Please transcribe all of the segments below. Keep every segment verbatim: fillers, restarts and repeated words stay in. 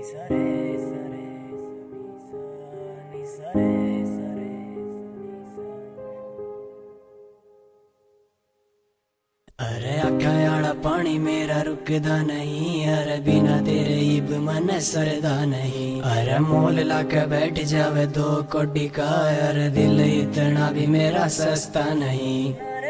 अरे आखा पानी मेरा रुकदा नहीं, अरे बिना तेरे इब मन सरदा नहीं। अरे मोल लाके बैठ जावे दो कोडी का, अरे दिल इतना भी मेरा सस्ता नहीं।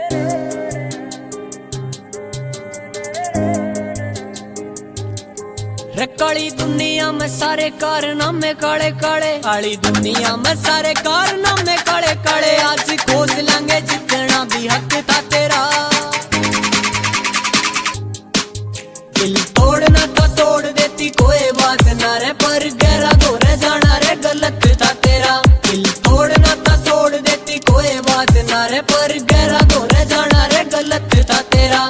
रे काली दुनिया में सारे कारनामे काले काले, काली दुनिया में सारे कारनामे काले काले। आज खोज लेंगे जितना भी हक था तेरा, दिल तोड़ना तो तोड़ देती कोई बात ना रे, पर गहरा गोरे जाना रे गलत था तेरा। दिल तोड़ना तो तोड़ देती कोई बात ना रे, पर गहरा गोरे जाना रे गलत था तेरा।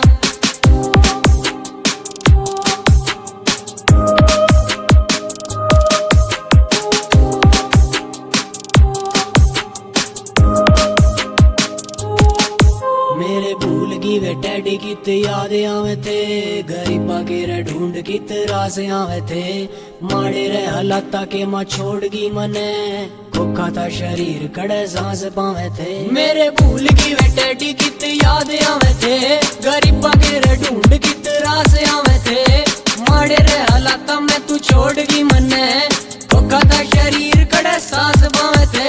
मेरे भूल की वे टैडी कित याद आवे थे, गरीबा के रे ढूंढ कित रास आवे थे। माड़े रे हालाता के माँ छोड़ गी मने, खोखा था शरीर कड़े सांस पावे थे। मेरे भूल की वे टैडी कित याद आवे थे, गरीबा के रे ढूंढ कित रास आवे थे। माड़े रे हालाता में तू छोड़ गी मने, खोखा था शरीर कड़े सांस पावे थे।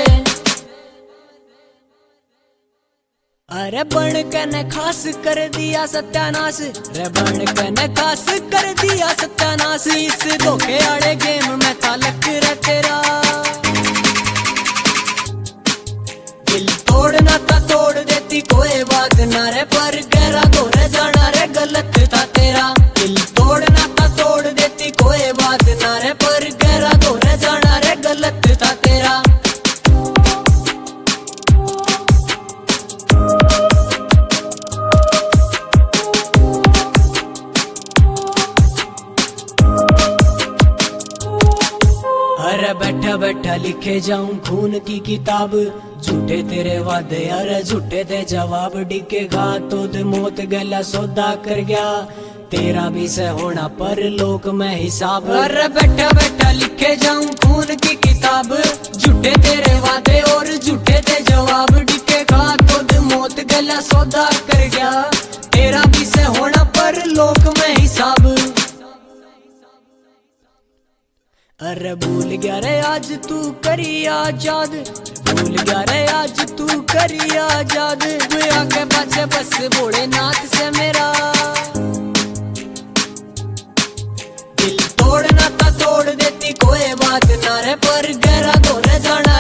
अरे बन के ने खास कर दिया सत्यानाश, रे बन के ने खास कर दिया सत्यानाश। इस धोखे वाले गेम में था लक रे तेरा, दिल तोड़ना था तोड़ देती कोई बात ना रे, पर गहरा गोरे जाना रे गलत था तेरा। दिल तोड़ना था तोड़ देती कोई बात ना रे, पर गहरा गोरे जाना रे गलत था तेरा। अरे बैठा बैठा लिखे जाऊं खून की किताब, झूठे तेरे वादे अरे झूठे थे जवाब। डिगेगा तो दे मौत गला सौदा कर गया, तेरा भी से होना पर लोक में हिसाब। अरे बैठा बैठा लिखे जाऊं खून की किताब, झूठे तेरे वादे और झूठे थे जवाब। डिगेगा तो दे मौत गला सौदा कर गया, तेरा भी से होना पर लोक में हिसाब। अरे भूल गया रे आज तू करी आजाद, भूल गया रे आज तू करी आजाद। तू आगे पाछे बस भोलेनाथ से मेरा, दिल तोड़ना था तोड़ देती कोई बात ना रे, पर गहरा गोरे जाना